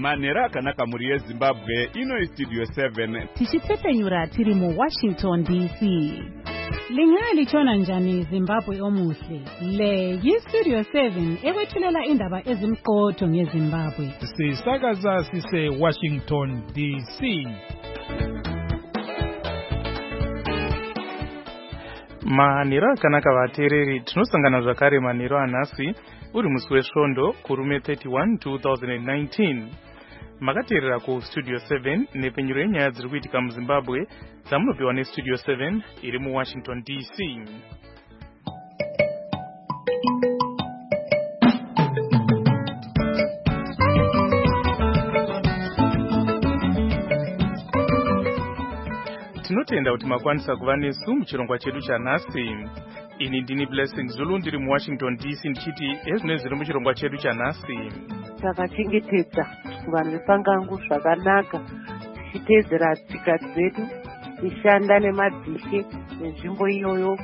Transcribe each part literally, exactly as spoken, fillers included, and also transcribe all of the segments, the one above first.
Manera akanaka muri yeZimbabwe ino Studio seven. Tichitsepenyura tiri mu Washington D C. Lingali chona njani Zimbabwe omuhle. Le yi Studio seven ewethulela indaba ezimqotho ngeZimbabwe. Sisakaza sise Washington D C. Maniro akanaka vateereri, tinosangana zvakare maniro anhasi uri musi wesvondo kurume thirty-one two thousand nineteen. Makateerera ku Studio seven nepenyuro yenyaya dziri kuitika muZimbabwe dzamunopiwa neStudio seven iri mu Washington D C. Tinotenda kuti makwanisa kuva nesu muchirongwa chedu chanhasi. Ini ndini Blessing Zulu ndiri mu Washington D C ndichiti ezvino zviri muchirongwa chedu chanhasi. Takachengetedza vanhu vepangangu zvakanaka, tichiteedzera tsika dzedu, tichishanda nemadzishe nenzvimbo iyoyo.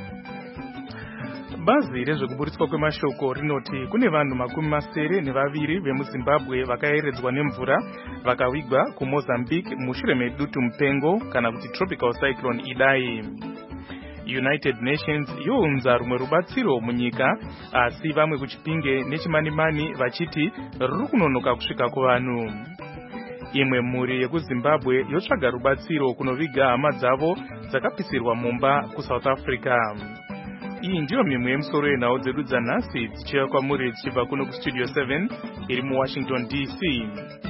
Bazi rezvekuburitswa kwemashoko rinoti kune vanhu makumi masere nevaviri vemuZimbabwe vakayeredzwa nemvura vakawigwa kuMozambique mushure medutu mupengo kana kuti tropical cyclone Idai. United Nations younza rumwe rubatsiro munyika, asi vamwe kuchipinge nechimanimani vachiti ruri kunonoka kusvika kuvanhu. Imwe mhuri yekuZimbabwe yotsvaga rubatsiro kunoviga hama dzavo dzakapisirwa mumba kuSouth Africa. Iyi ndiyo mimwe yemusoro yenhau dzedu dzanhasi dzichiuya kwamuri dzichibva kuno kuStudio seven iri mu Washington D C.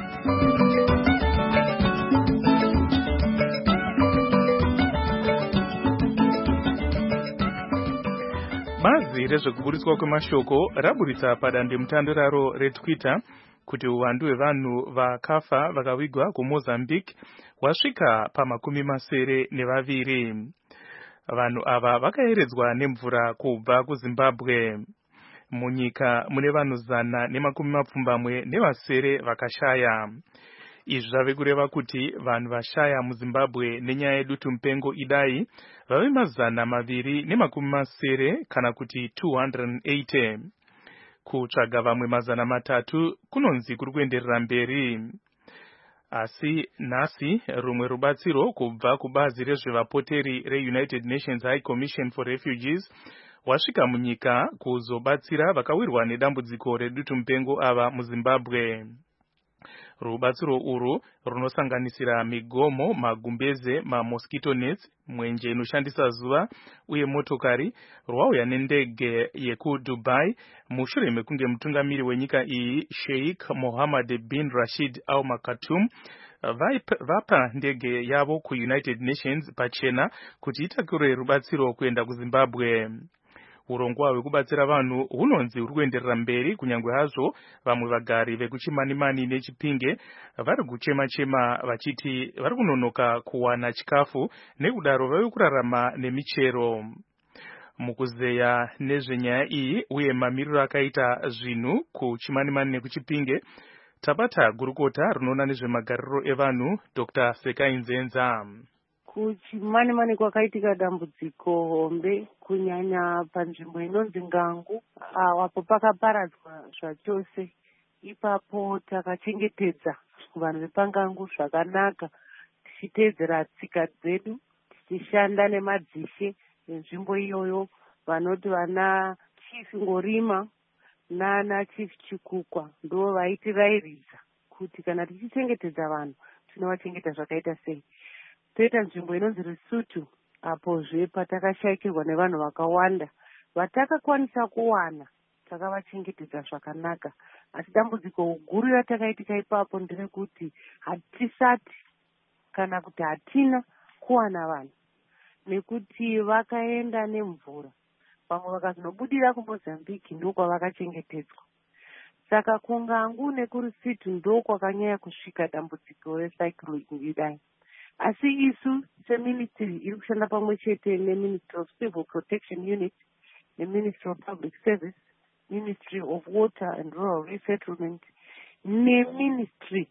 Bazi rezvekuburitswa kwemashoko raburitsa padandemutande raro reTwitter kuti uwandu hwevanhu vakafa vakawigwa kuMozambique hwasvika pamakumi masere nevaviri. Vanhu ava vakayeredzwa nemvura kubva kuZimbabwe. Munyika mune vanhu zana nemakumi mapfumbamwe nevasere vakashaya. Izvi zvave kureva kuti vanhu vashaya muZimbabwe nenyaya yedutu mupengo Idai vave mazana maviri nemakumi masere kana kuti two hundred eighty. Kutsvaga vamwe mazana matatu kunonzi kuri kuenderera mberi. Asi nhasi rumwe rubatsiro kubva kubazi rezvevapoteri reUnited Nations High Commission for Refugees wasvika munyika kuzobatsira vakawirwa nedambudziko redutu mupengo ava muZimbabwe. Rubatsiro urwu runosanganisira migomo, magumbeze, mamosquito nets, mwenje inoshandisa zuva uye motokari rwauya nendege yekuDubai mushure mekunge mutungamiri wenyika iyi Sheikh Mohammed bin Rashid Al Maktoum vapa ndege yavo kuUnited Nations pachena kuti itakure rubatsiro kuenda kuZimbabwe. Urongwa hwekubatsira vanhu hunonzi huri kuenderera mberi kunyange hazvo vamwe vagari vekuchimanimani nechipinge vari kuchema-chema vachiti vari kunonoka kuwana chikafu nekudaro vave kurarama nemichero. Mukuzeya nezvenyaya iyi uye mamiriro akaita zvinhu kuchimanimani nekuchipinge, tabata gurukota rinoona nezvemagariro evanhu Doctor Sekai Nzenza. Kuchimanimani kwakaitika dambudziko hombe kunyanya panzvimbo inonzi Ngangu, apo pakaparadzwa zvachose. Ipapo takachengetedza vanhu vepangangu zvakanaka, tichiteedzera tsika dzedu, tichishanda nemadzishe nenzvimbo iyoyo, vanoti vana Chief Ngorima nana Chief Chikukwa ndo vaitirayiridza kuti kana tichichengetedza vanhu tinovachengeta zvakaita sei. Toita nzvimbo inonzi Rusutu, apozve patakashayikirwa nevanhu vakawanda vatakakwanisa kuwana takavachengetedza zvakanaka. Asi dambudziko guru ratakaitika ipapo nderekuti hatisati kana kuti hatina kuwana vanhu nekuti vakaenda nemvura, vamwe vakazonobudira kuMozambique ndokwavakachengetedzwa. Saka kuNgangu nekuRusitu ndokwakanyanya kusvika dambudziko recyclone Idai. Asi isu seministry iri kushanda pamwe chete neMinistry of Civil Protection Unit, neMinistry of Public Service, Ministry of Water and Rural Resettlement, neMinistry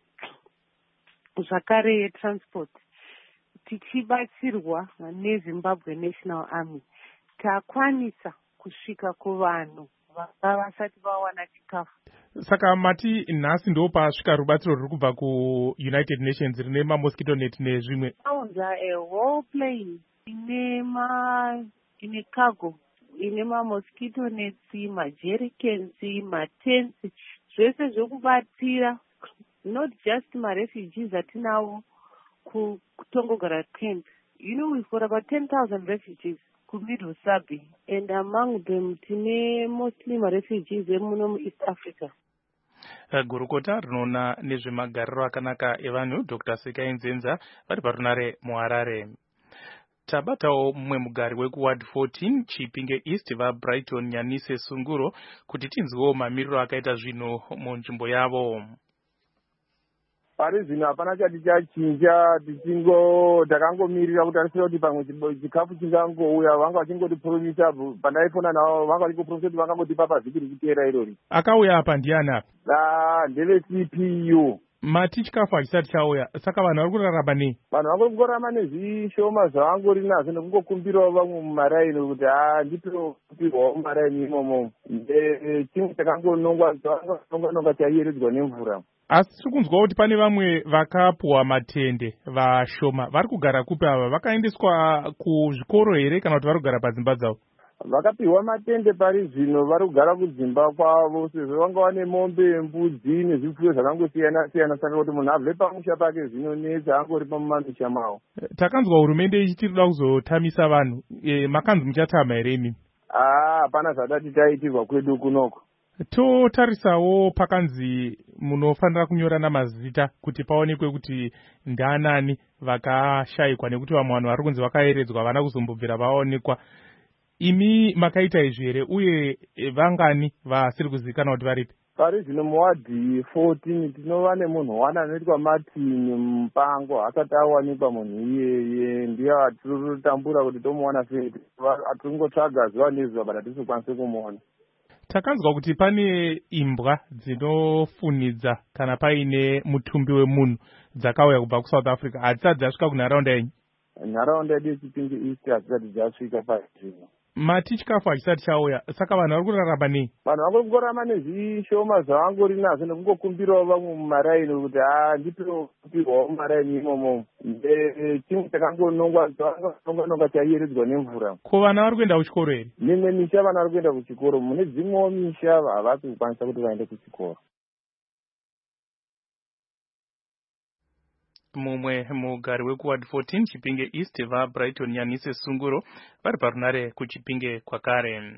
zvakare yeTransport, tichibatsirwa neZimbabwe National Army, takwanisa kusvika kuvanhu vakavasati vawana chikafu. Saka mati nhasi ndo pasvika rubatsiro ruri kubva kuUnited Nations rine mamosquito net nezvimwe. Aunza a whole plane ine ma ine cargo ine mamosquito nets, majericans, matents, zvese zvokubatsira, not just marefugees atinawo kutongogara camp. You know, we've got about ten thousand refugees kumiddle Sabi, and among them tine mostly marefugees emuno muEast Africa. Gurukota rinoona nezvemagariro akanaka evanhu Doctor Sekai Nzenza vari parunare muHarare. Tabatawo mumwe mugari wekuward fourteen Chipinge East vaBrighton Nyanise Sunguro kuti tinzwewo mamiriro akaita zvinhu munzvimbo yavo. Pari zvino hapana chati chachinja, tichingo takangomirira kutarisira kuti pamwe chikafu chingangouya, vanga vachingotipromisa pandaifona navo vanga vachingopromisa kuti vangangotipa pavhiki rikuteera irori. Akauya apa ndiani apa? Ah, ndeve C P U. Mati chikafu hachisati chauya, saka vanhu vari kurarama nei? Vanhu vari kungorarama nezvishoma zvavangori nazvo nekungokumbirawo vamwe mumaraini kuti ah ndipiwo kupirwawo mumaraini imomo. Chimwe chakangonongwa nonga chaiyeredzwa nemvura. Asi tiri kunzwa kuti pane vamwe vakapuwa matende vashoma vari kugara kupi ava? Vakaendeswa kuzvikoro here kana kuti vari kugara padzimba dzavo? Vakapiwa matende pari zvino vari kugara kudzimba kwavo, sezvo vanga vane mombe, mbudzi nezvipfuyo zvakangosiyana siyana, saka kuti munhu abve pamusha pake zvino netse angori pamumamisha mavo. Takanzwa hurumende ichiti inoda kuzotamisa vanhu, e, makanzi muchatama here imi? Ah, hapana zvatati taitirwa kwedu kunoko. Totarisawo pakanzi munofanira kunyorana mazita kuti paonekwe kuti ndaanani vakashayikwa, nekuti vamwe vanhu vari kunzi vakaeredzwa vana kuzombobvira vaonekwa. Imi makaita izvi here, uye vangani vasiri kuzivikanwa kuti varipi? Pari zvino muwadhi fourteen tinova nemunhu wana anoitwa Martin Mupango, asati awanikwa munhu iyeye, ndiye atirikutambura kuti tomuwana sei, atiringotsvaga zuva nezuva but hatisi kukwanisa kumuona. Takanzwa kuti pane imbwa dzinofunidza kana paine mutumbi wemunhu dzakauya kubva kuSouth Africa, hadzisati dzasvika kunharaunda yenyu? Nharaunda yedu yeChipinge East hadzisati dzasvika pazvino. Mati chikafu hachisati chauya, saka vanhu vari kurarama nei? Vanhu vari kungorarama nezvishoma zvavangori nazvo nekungokumbirawo vamwe mumaraini kuti ah ndipiwo kupirwawo mumaraini imomo. Chimwe chakangonongwa nonga chaiyeredzwa nemvura. Ko vana vari kuenda kuchikoro here? Mimwe misha vana vari kuenda kuchikoro, mune dzimwewo misha havasi kukwanisa kuti vaende kuchikoro. Mumwe mugari wekuward fourteen Chipinge East vaBrighton Nyanise Sunguro vari parunare kuChipinge kwakare.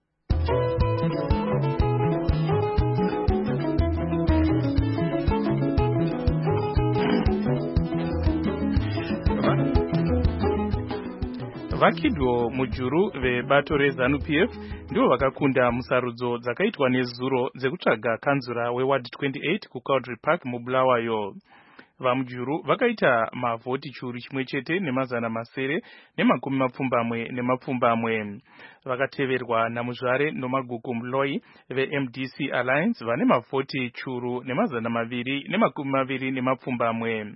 Vakidwo Mujuru vebato reZANU P F ndivo vakakunda musarudzo dzakaitwa nezuro dzekutsvaga kanzura weward twenty-eight kuCaudry Park muBulawayo. VaMujuru vakaita mavhoti churu chimwe chete nemazana masere nemakumi mapfumbamwe nemapfumbamwe. Vakateverwa naMuzvare Nomaguku Mloi veM D C Alliance vane mavhoti churu nemazana maviri nemakumi maviri nemapfumbamwe.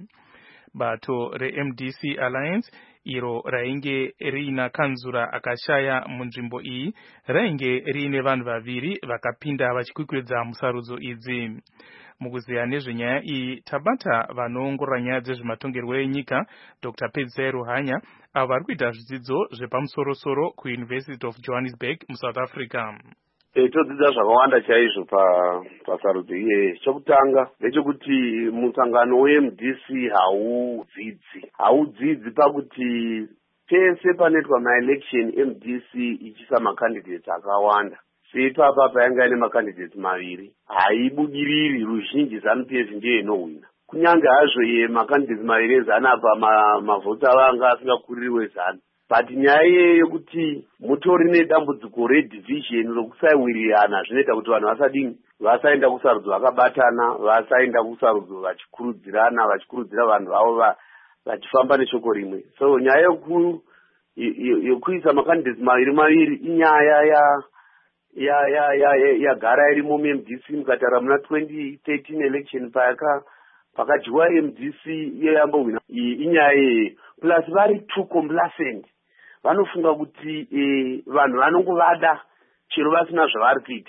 Bato reM D C Alliance iro rainge riina kanzura akashaya munzvimbo iyi rainge riine vanhu vaviri vakapinda vachikwikwidza musarudzo idzi. Mukuziya nezvenyaya iyi tabata vanoongorora nyaya dzezvematongerwo enyika Doctor Pedzai Ruhanya avo vari kuita zvidzidzo zvepamusorosoro kuUniversity of Johannesburg muSouth Africa. E, todzidza zvakawanda chaizvo pasarudzo iyeyi. Chokutanga ndechekuti musangano weM D C haudzidzi haudzidzi pakuti pese panoitwa maelection M D C ichisa macandidates akawanda. Seipapa painga ine macandidates maviri haibudiriri, ruzhinji ZANU P F ndiye inowina. Kunyange hazvo ye macandidates maviri eZANU apa mavhoti avo anga asingakuririwe ZANU. But nyaya yekuti mutori nedambudziko redivision rokusaiwirirana zvinoita kuti vanhu vasadini vasaenda kusarudzo vakabatana, vasaenda kusarudzo vachikurudzirana, vachikurudzira vanhu vavo vachifamba neshoko rimwe. So nyaya yoku yokuisa macandidates maviri maviri inyaya ya ya ya ya yagara iri muM D C mukatara muna twenty thirteen election payaka pakadyiwa M D C iyo yambowina inyaya plus vari too complacent. Vanofunga kuti eh, vanhu vanongovada chero vasina zvavari kuita.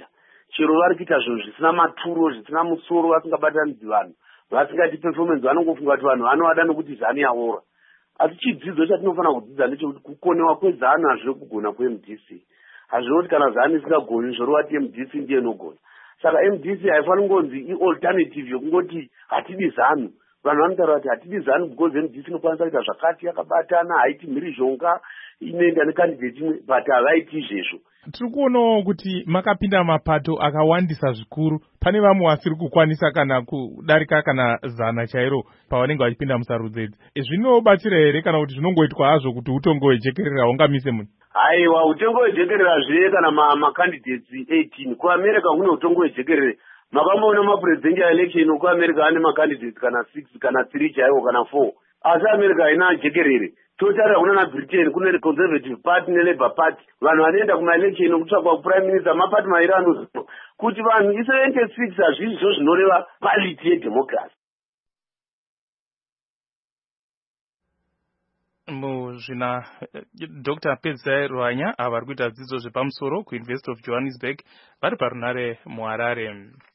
chero vari kuita zvinhu zvisina maturo, zvisina musoro, vasingabatanidzi vanhu, vasingati performance, vanongofunga kuti vanhu vanovada nokuti zani yaora. Asi chidzidzo chatinofanira kudzidza ndechekuti kukonewa kwezani hazvino kugona kwe-M D C. Hazvinoti kana zani isingagoni zvorova kuti M D C ndiye inogona. Saka M D C haifaniri kungonzi i-alternative yokungoti hatidi zanu. Vanhu vanotaura kuti hatidi zanu because M D C inokwanisa kuita zvakati yakabatana, haiti mhirizhonga, inoenda nekandidate imwe, but havaiti izvezvo. Tiri kuonawo kuti makapinda mapato akawandisa zvikuru. Pane vamwe vasiri kukwanisa kana kudarika kana zana chairo pavanenge vachipinda musarudzo idzi. Zvinobatsira here kana kuti zvinongoitwa hazvo kuti utongo hwejekerera hungamise munhu? Aiwa, utongo hwejekerera zviye kana macandidates eighteen. KuAmerica kune utongo hwejekerere. Makamboona mapresidential election kuAmerica ane macandidates kana six kana three chaiwo kana four. Asi America haina jekerere. Totarira kuna na Britain kune Conservative Party ne Labour Party. Vanhu vanoenda kuma election kutsvakwa prime minister mapati mairi anoziva kuti vanhu i seventy-six hazvizvo zvinoreva quality yedemocracy. Muzvina Doctor Pedzai Rwanya ava vari kuita dzidzo zvepamusoro kuUniversity of Johannesburg vari parunare muHarare.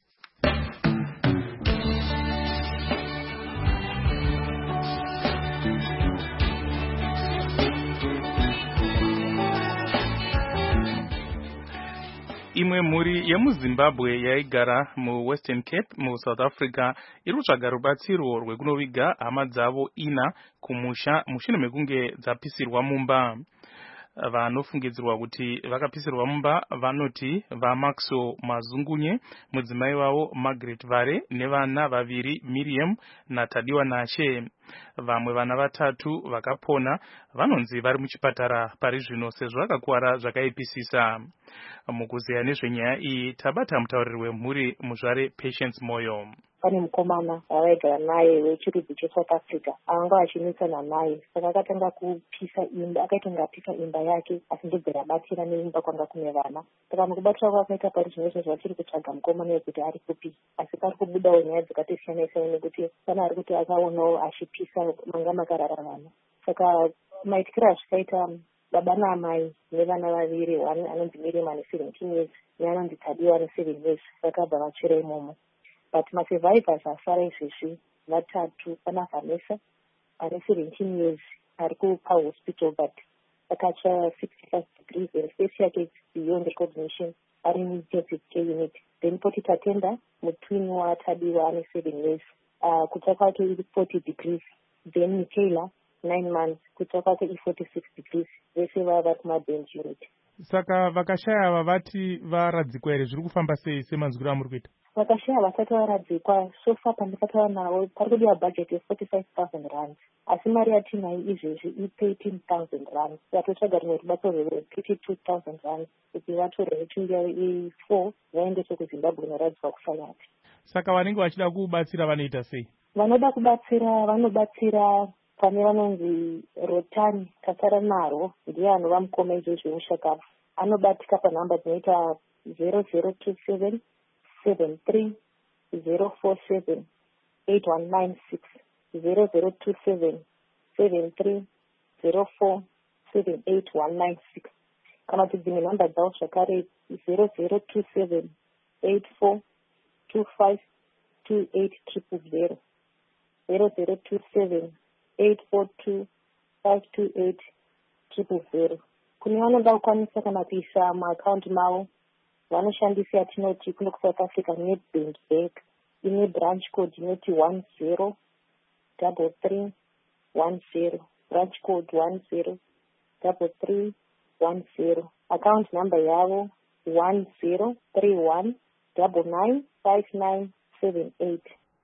Imwe mhuri yemuZimbabwe yaigara muWestern Cape muSouth Africa iri kutsvaga rubatsiro rwekunoviga hama dzavo ina kumusha mushure mekunge dzapisirwa mumba. Vanofungidzirwa kuti vakapisirwa mumba vanoti vaMaxo Mazungunye, mudzimai wavo Margaret Vare nevana vaviri Miriam naTadiwa Nashe. Vamwe vana vatatu vakapona vanonzi vari muchipatara pari zvino sezvo vakakuwara zvakaipisisa. Mukuziya nezvenyaya iyi tabata mutauriri wemhuri muzvare Patience Moyo. Pane mukomana avaigara naye wechirudzi cheSouth Africa anga achinesana naye, saka akatanga kupisa imba, akaita apisa imba yake asi ndibva rabatira neimba kwanga kune vana. Saka mukubatira kwakaita pari zvino izvozvo vachiri kutsvaga mukomana wekuti ari kupi, asi pari kubudawo nyaya dzakati siyana siyana nekuti pana ari kuti akaonawo achipisa manga makarara vana. Saka maitikira zvikaita baba naamai nevana vaviri, anonzi Miriam ane seventeen years neanonzi Tadiwa ane seven years vakabva vachira imomo. But masurvivors asara izvezvi vatatu, pana Vanessa ane seventeen years ari kupa hospital but akacha sixty-five degrees and face yake is beyond recognition, ari in intensive care unit. Then poti tatenda mutwin waTadiwa ane seven years uh, kutsva kwake iri forty degrees. Then Michaela nine months kutsva kwake i forty-six degrees. Vese vava kumabench unit. Saka vakashaya vavati varadzikwa here zviri kufamba sei semanzwiro amuri kuita? Vakashaya vasati varadzikwa sofa pandakataura navo pari kudiwa budget ye forty-five thousand rand, asi mari yatinayo izvezvi i thirteen thousand rand. Yatotsvaga rimwe rubatsiro rwe fifty-two thousand rand kuti vatore hechimbi yavo i four vaendeswe kuZimbabwe inoradzikwa kufa yati. Saka vanenge vachida kubatsira vanoita sei? Vanoda kubatsira vanobatsira pane vanonzi Rotani Tasara Naro, ndiye anova mukoma izvezvi mushakafu. Anobatika panhamba dzinoita zero zero two seven seven three zero four seven eight one nine six, zero zero two seven seven three zero four seven eight one nine six. Kana kuti dzimwe nhamba dzavo zvakare zero zero two seven eight four two five two eight triple zero, zero zero two seven eight four two five two eight triple zero. Kune vanoda kukwanisa kana kuisa maakaunti mavo vanoshandisa yatinoti kuno kuSouth Africa Nedbank Bank ine branch code inoti one zero double three one zero, branch code one zero double three one zero. Account number yavo one zero three one double nine five nine seven eight.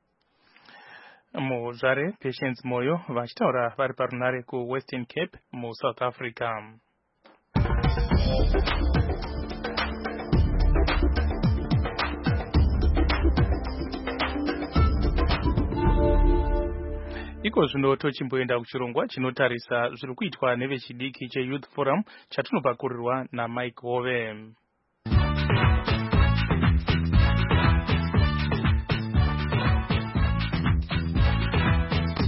Muzvare Patience Moyo vachitaura vari parunare kuWestern Cape muSouth Africa. Iko zvino tochimboenda kuchirongwa chinotarisa zviri kuitwa nevechidiki cheYouth Forum chatinopakurirwa naMike Hove.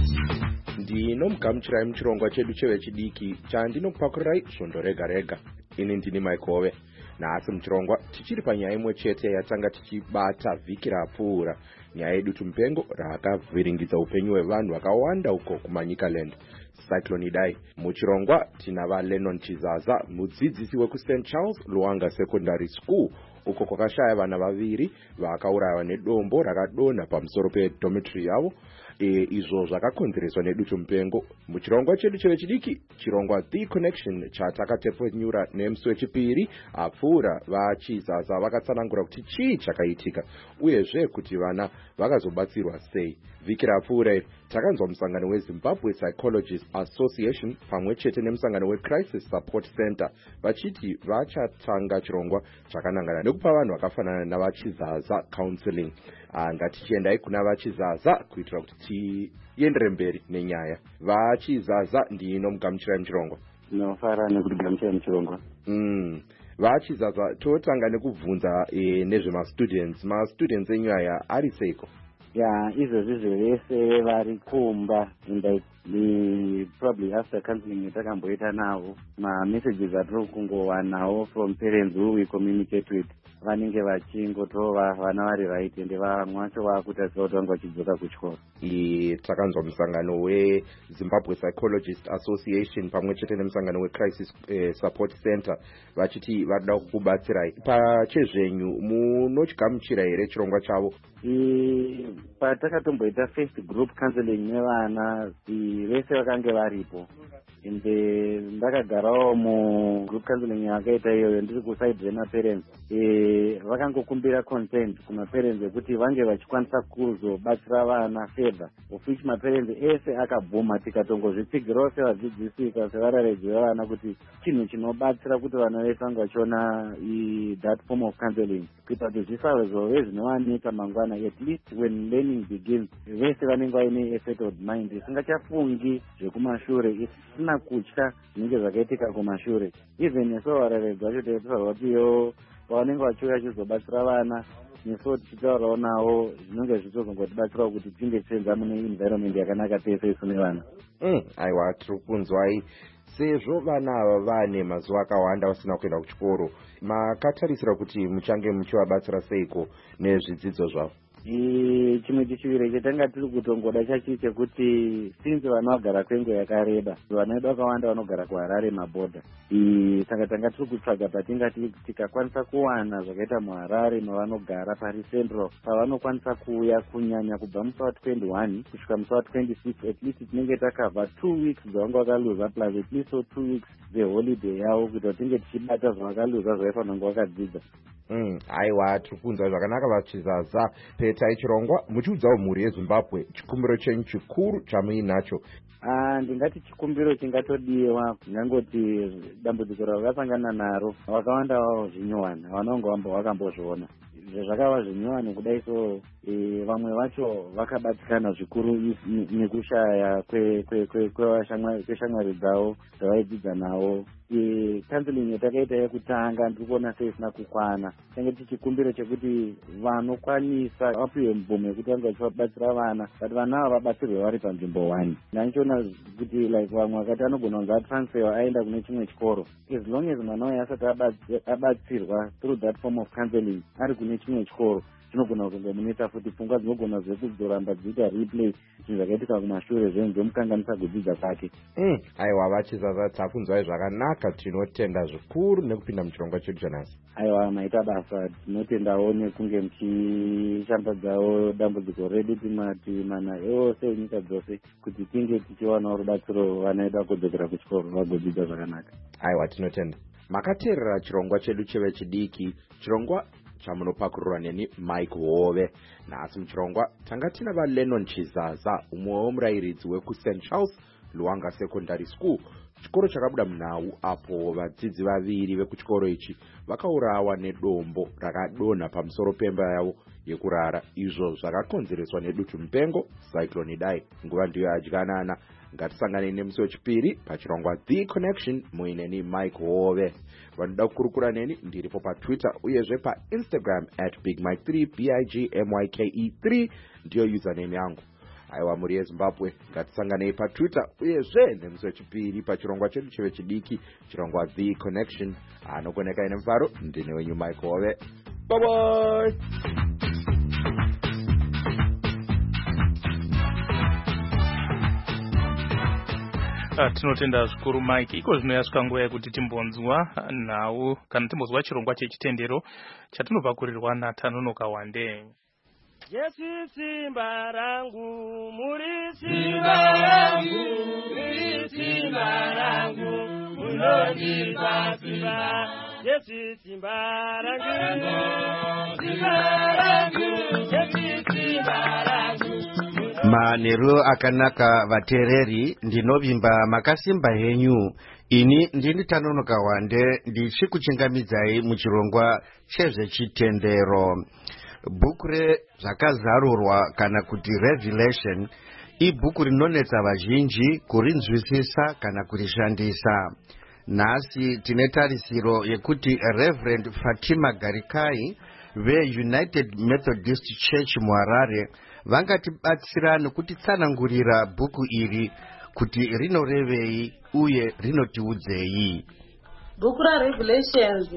Ndinomugamuchirai muchirongwa chedu chevechidiki chandinokupakurirai svondo rega rega. ini ndini Mike Hove. Nhasi muchirongwa tichiri panyaya imwe chete yatanga tichibata vhiki rapfuura, nyaya yedutu mupengo rakavhiringidza upenyu hwevanhu vakawanda uko kuManyikaland, Cyclone Idai. Muchirongwa tina vaLennon Chizaza, mudzidzisi wekuSaint Charles Luanga Secondary School, uko kwakashaya vana vaviri vakaurayiwa nedombo rakadonha pamusoro pedhomitory yavo. E, izvo zvakakonzereswa nedutu mupengo. Muchirongwa chedu chevechidiki, chirongwa The Connection chatakatepfenyura nemusi wechipiri apfuura, vaChizaza vakatsanangura kuti chii chakaitika uyezve kuti vana vakazobatsirwa sei. Vhiki rapfuura iri takanzwa musangano weZimbabwe Psychologist Association pamwe chete nemusangano weCrisis Support Center vachiti vachatanga chirongwa chakanangana nekupa vanhu vakafanana navaChizaza counseling. Ngatichiendai kuna vaChizaza kuitira kuti tiendere mberi nenyaya. vaChizaza ndino mugamuchira muchirongwa. Ndinofara nekuti gamuchira muchirongwa. Mm. vaChizaza totanga nekubvunza e, nezvemastudents. Mastudents enyu aya ari seiko? Ya, izvezvi zvevese vari kumba, and the probably after counseling yatakamboita navo, ma messages atiri kungowanawo from parents who we communicate with, vanenge vachingotova vana vari right ende vamwe vacho vaakutarisira kuti vanga vachidzoka kuchikoro. Takanzwa musangano weZimbabwe Psychologist Association pamwe chete nemusangano weCrisis eh, Support Center vachiti vanoda kukubatsirai. Pachezvenyu munotyamuchira here chirongwa chavo? Patakatomboita first group counseling nevana vese vakange varipo, ende ndakagarawo mugroup counseling yakaita iyoyo ndiri kuside remaparents. E, vakangokumbira consent kumaparents ekuti vange vachikwanisa kuzobatsira vana fedha, of which maparents ese akabvuma. Tikatongozvitsigirawo sevadzidzisi sevararedzi vevana kuti chinhu chinobatsira kuti vana vese vange vachiona that form of counseling kuita kuti zvisazove zvinovanika mangwana, at least when learning begins vese vanenge vaine a settled mind, isingachafungi zvekumashure, isina kutya zvinenge zvakaitika kumashure. Even neso vararedzi vacho taitaurwa kuti yo pavanenge vachiuya chizobatsira vana, neso tichitaurawo navo zvinenge zvichizongotibatsirawo kuti tinge tichienza mune environment yakanaka tese isu nevana. Mm, aiwa, tiri kunzwai. Sezvo vana ava vane mazuva akawanda vasina kuenda kuchikoro, makatarisira kuti muchange muchivabatsira seiko nezvidzidzo zvavo? Chimwe chechiviri chatanga tiri kutongoda chachi chekuti since vana vagara kwenguva yakareba, vana vedu vakawanda vanogara kuHarare mabhodha. Saka tanga tiri kutsvaga patingati tikakwanisa kuwana zvakaita muHarare mavanogara pari central, pavanokwanisa kuuya kunyanya kubva musi wa twenty-one kusvika musi wa twenty-six, at least tinenge takabva two weeks dzavanga vakaluza plus at least two weeks dzeholiday yavo kuita kuti tinge tichibata zvavakaluza zvaifanira vakadzidza. Mm, aiwa, tiri kunzwa zvakanaka vaChizaza. Petai chirongwa muchiudzawo mhuri yeZimbabwe chikumbiro chenyu chikuru chamuinacho. Ah, ndingati chikumbiro chingatodiwa, ndingangoti dambudziko ravakasangana naro vakawanda vavo zvinyuwana vanonga vamba vakambozviona zvakava zvinyuwane kudai. So e, vamwe vacho vakabatikana zvikuru nekushaya kweshamwari dzavo dzavaidzidza navo. Counseling yatakaita yekutanga ndiri kuona seisina kukwana. Tange tichikumbiro chekuti vanokwanisa vapiwe mvumo yekuti vange vachivabatsira vana, but vana ava vabatsirwe vari panzvimbo one. Ndandichiona kuti like vamwe vakati anogona kunzi atransfer aenda kune chimwe chikoro, as long as mwana uyu asati abatsirwa through that form of counseling ari kune chimwe chikoro, zvinogona kungomunetsa futi pfungwa dzinogona zvekuzoramba dziita replay zvinhu zvakaitika kumashure zvenyu zvomukanganisa kudzidza kwake. Mm, aiwa vaChizaza, takunzwai zvakanaka, tinotenda zvikuru nekupinda muchirongwa chedu chanhasi. Aiwa, maita basa, tinotendawo nekunge muchishambadzawo dambudziko redu timati mana ose enyika dzose kuti tinge tichiwanawo rubatsiro vana vedu vagodzokera kuchikoro vagodzidza zvakanaka. Aiwa, tinotenda. Makateerera chirongwa chedu chevechidiki, chirongwa chamunopakurirwa neni Mike Hove. Nhasi muchirongwa tanga tina vaLennon Chizaza, umwe womurayiridzi wekuSaint Charles Luanga Secondary School, chikoro chakabuda munhau apo vadzidzi vaviri vekuchikoro ichi vakaurawa nedombo rakadonha pamusoro pemba yavo yekurara, izvo zvakakonzereswa nedutu mupengo Cyclone Idai. Nguva ndiyo yadyanana. Ngatisangane nemusi wechipiri pachirongwa The Connection muineni Mike Hove. Vanoda kukurukura neni ndiripo paTwitter uyezve paInstagram at big mike three, B I G M Y K E three ndiyo username yangu. aiwa muri yezimbabwe ngatisanganei patwitter uyezve nemusi wechipiri pachirongwa chedu chevechidiki chirongwa The Connection. Anokoneka ine mufaro ndine wenyu Michael Ove. Bye bye. Uh, tinotenda zvikuru Mike. Iko zvino yasvika nguva yekuti timbonzwa nhau kana timbonzwa chirongwa chechitendero chatinopakurirwa naTanonoka Wande. Yesu simba rangu, muri simba rangu, muri simba rangu, munonipa simba. Yesu simba rangu, simba rangu, Yesu simba rangu. Manheru akanaka vateereri, ndinovimba makasimba henyu. Ini ndini Tanonoka Wande ndichikuchingamidzai muchirongwa chezvechitendero. Bhuku rezvakazarurwa kana kuti Revelation ibhuku rinonetsa vazhinji kurinzwisisa kana kurishandisa. Nhasi tine tarisiro yekuti Reverend Fatima Garikai ve-United Methodist Church muHarare vangatibatsira nekutitsanangurira bhuku iri kuti rinorevei uye rinotiudzei. Bhuku raRevelations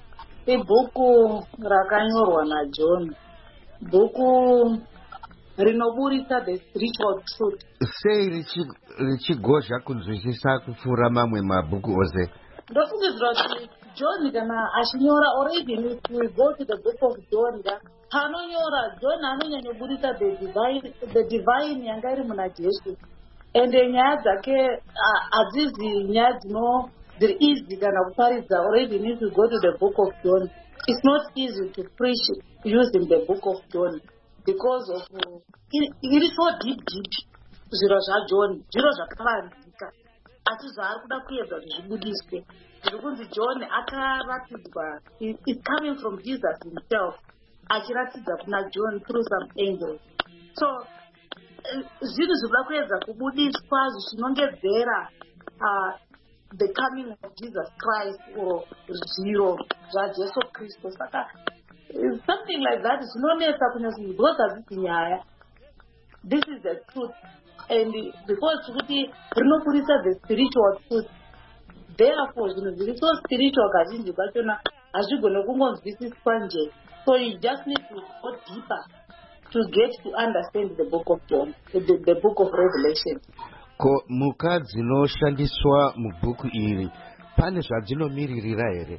ibhuku rakanyorwa naJohn, bhuku rinoburitsa the spiritual truth. Sei richigozha kunzwisisa kupfuura mamwe mabhuku ose? Ndofungidzira kuti John kana achinyora, or even if we go to the book of John, panonyora John anonyanyoburitsa the divine, the divine yanga iri muna Jesu, ende nyaya dzake hadzizi nyaya dzino dziri easy kana kuparidza. Or even if we go to the book of John, it's not easy to preach using the book of John because of uh, it, it is so deep deep. Zviro zvaJohn zviro zvakavanzika, asi zvaari kuda kuedza kuti zvibudiswe. Zviri kunzi John akaratidzwa, it's coming from Jesus himself, achiratidza kuna John through some angels. So zvinhu zvinoda kuedza kubudiswa zvichinongedzera uh, the coming of Jesus Christ or zviro zvaJesu Kristu. Saka something like that zvinonetsa kunyazi those hadzisi nyaya. This is the truth, and because kuti rinokurisa the spiritual truth, therefore zvinhu zviri so spiritual kazhinji kachona hazvigone kungonzwisiswa nje. So you just need to go deeper to get to understand the book of John, the, the book of Revelation. Ko muka dzinoshandiswa mubhuku iri pane zvadzinomiririra here?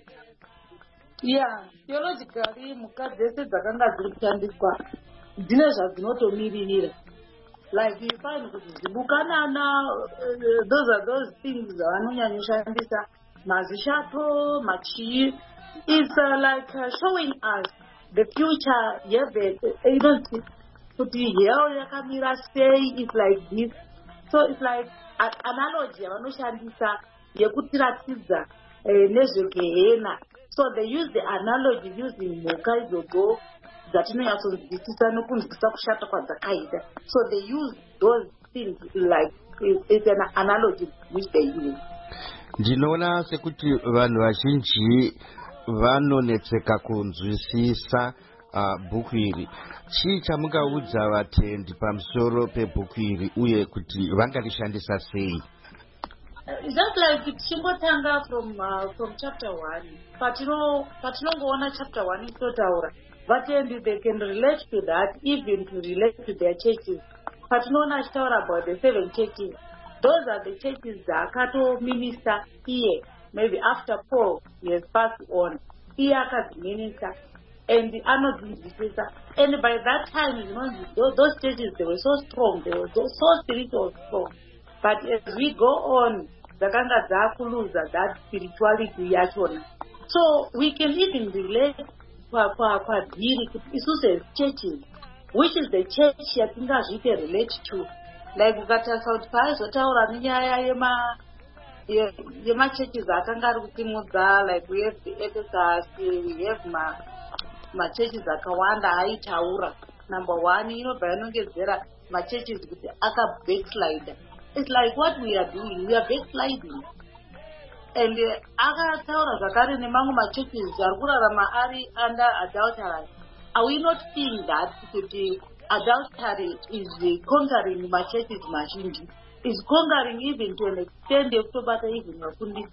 Yeah, theologically muka dzese dzakanga dziri kushandiswa dzine zvadzinotomiririra. Like you find kuti zibukanana, uh, those are those things vanonyanyoshandisa, mazishato, machii. It's uh, like uh, showing us the future. Yeah, the you don't kuti here yakamira say it's like this. So it's like an analogy vanoshandisa yekutiratidza nezvegehena. So they use the analogy using mhuka idzodzo dzatinonyatsonzwisisa nokunzwisisa kushata kwadzakaita. So they use those things like it's an analogy which they use. Ndinoona sekuti vanhu vazhinji vanonetseka kunzwisisa uh, bhuku iri. Chii chamungaudza vatendi pamusoro pebhuku iri uye kuti vangarishandisa sei? Just like tichingotanga from uh, from chapter one, patino patinongoona chapter one itotaura vatendi they can relate to that, even to relate to their churches. Patinoona achitaura about the seven churches. Those are the churches dzakato minister iye, maybe after Paul he has passed on, iye akadziminister and anodzidzisisa. And by that time, you know, those churches, they were so strong, they were so, so spiritual strong. But as we go on, dzakanga dzakuluza that spirituality yachona. So we can even relate kwadhiri kuti isuse churches, which is the church yatingazvite relate to. Like ukatarisa kuti paizotaura nenyaya yema yema churches akanga ari kusimudza, like we have the Ephesus, we have ma machurches akawanda aitaura. Number one, inobva yanongedzera machurches kuti aka backslide. It's like what we are doing, we are backsliding. And akataura zvakare nemamwe machurches ari kurarama ari under adultery. Are we not seeing that kuti adultery is uh, conquering machurches mazhinji, is conquering even to an extent yekutobata even vafundisi.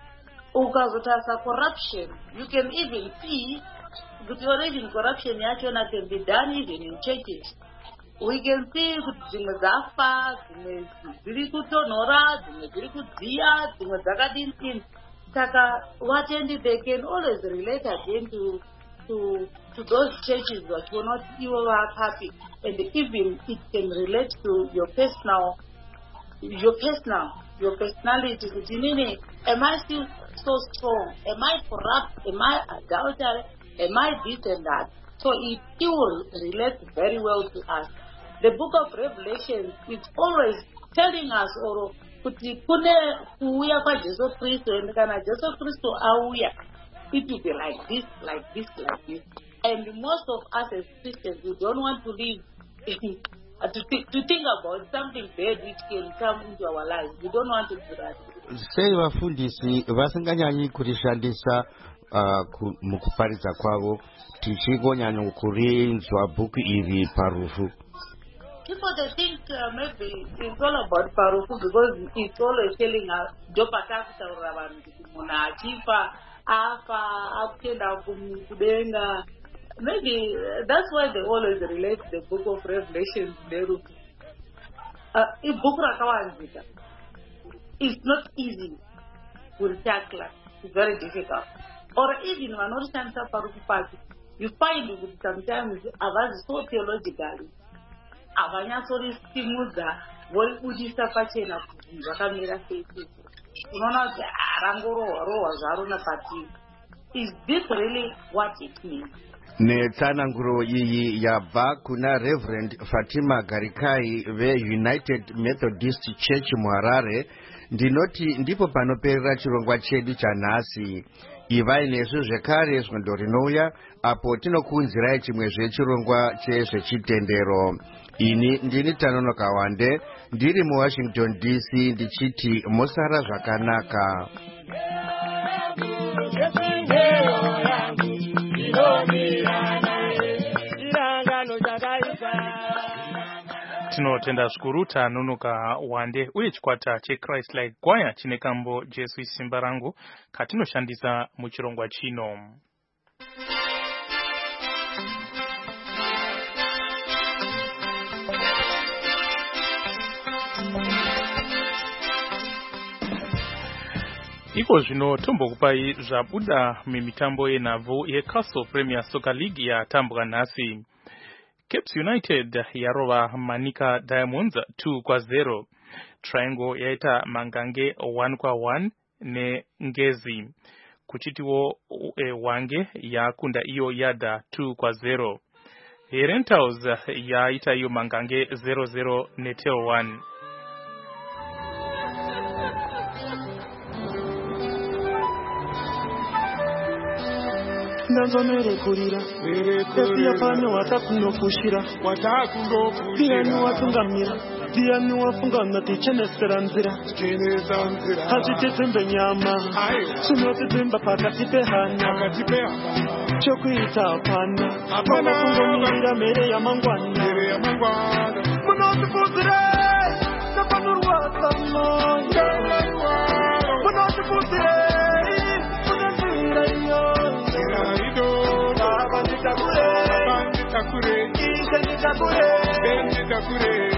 Ukazotasa corruption, you can even see that even corruption yachona can be done even in churches. We can see kuti dzimwe dzafa, dzimwe dziri kutonhora, dzimwe dziri kudziya, dzimwe dzakadini. Saka vatendi, they can always relate again to to to those churches that were not even happy, and even it can relate to your personal your personal your personality. Am I still so strong? Am I corrupt? Am I adulterous? Am I this and that? So it will relate very well to us. The book of Revelation is always telling us, or kuti kune kuuya kwa Jesu Kristo, and kana Jesu Kristo auya, it will be like this, like this, like this. And most of us as Christians, we don't want to live to, th to think about something bad which can come into our lives. We don't want to do that. Sei vafundisi vasinganyanyi kurishandisa uh, mukuparidza kwavo tichingonyanya kurinzwa bhuku iri parufu. People, they think uh, maybe it's all about parufu because it's always telling us jopata kutaura vanhu kuti munhu achifa afa akenda kudenga. Maybe uh, that's why they always relate the book of Revelation to Nerufu. Uh, a book rakawanzika. It's not easy to tackle. It's very difficult. Or even when not answer parufu party, you find that sometimes avazi so theologically. Avanyasori stimuza volipudisa pachena kuti vakamira sei. Unoona kuti arangorowa rowa zvaro napati. Is this really what it means? Netsananguro iyi yabva kuna Reverend Fatima Garikai ve-United Methodist Church muHarare. Ndinoti ndipo panoperera chirongwa chedu chanhasi. Ivai nesu zvekare svondo rinouya apo tinokuunzirai chimwezve chirongwa chezvechitendero. Ini ndini Tanonoka Wande, ndiri muWashington D C, ndichiti musara zvakanaka. Tinotenda zvikuru Tanonoka Wande uye chikwata cheChrist Like Choir chine kambo Jesu Simba Rangu katinoshandisa muchirongwa chino. Iko zvino tombokupai zvabuda mimitambo yenhabvu yeCastle Premier Soccer League yatambwa nhasi. Caps United yarova Manika Diamonds two kwa zero. Triangle yaita Mangange one kwa one ne Ngezi. Kuchitiwo e, Wange yakunda iyo Yada two kwa zero. Rentals yaita iyo Mangange zero zero ne Teo one. Ndanzomere kurira Tesiya pano watakunofushira Diyanu watungamira Diyanu wafungana tichenesera nzira Hachitizimbe nyama Sunotizimba pakati pehana Chokuita apana Apana kungomirira mere ya mangwana Munotifuzire Napanurwa samoyo Munotifuzire Munazira iyo Takure, Takure, Takure, Takure,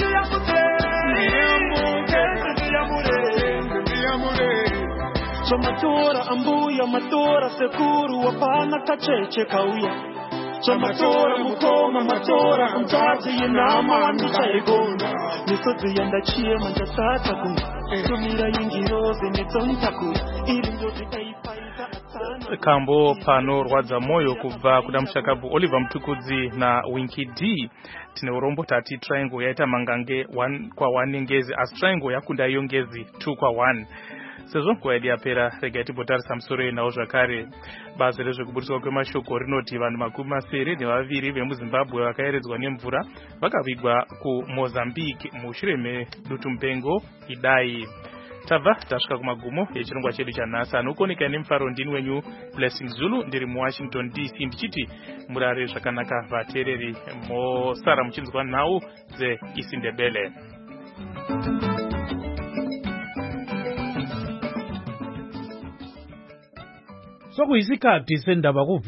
Somatora ambuya matora sekuru wapana kacheche kauya Somatora mukoma matora mtazi inama nitaigonda Nisodzi yanda chie manja tata kunga Tumira yingiroze netontaku Iri ndote kaifaita atana Kambo pano rwadza moyo kubva kuda mushakabu Oliver Mtukudzi na Winky D. Tine urombo tati Triangle yaita Mangange one kwa one Ngezi, as Triangle yakunda iyo Ngezi two kwa one. Sezvo nguva yedu yapera, rega tibotarisa musoro yenhau zvakare. Bazi rezvekuburiswa kwemashoko rinoti vanhu makumi masere nevaviri vemuZimbabwe vakaeredzwa nemvura vakavigwa kuMozambique mushure medutu mupengo idai. tabva tasvika kumagumo echirongwa chedu chanhasi. Anokoneka nemufaro ndini wenyu Blessing Zulu, ndiri muWashington D C ndichiti murare zvakanaka vateereri, mosara muchinzwa nhau dzeIsindebele. Sokuyisikhathi sendaba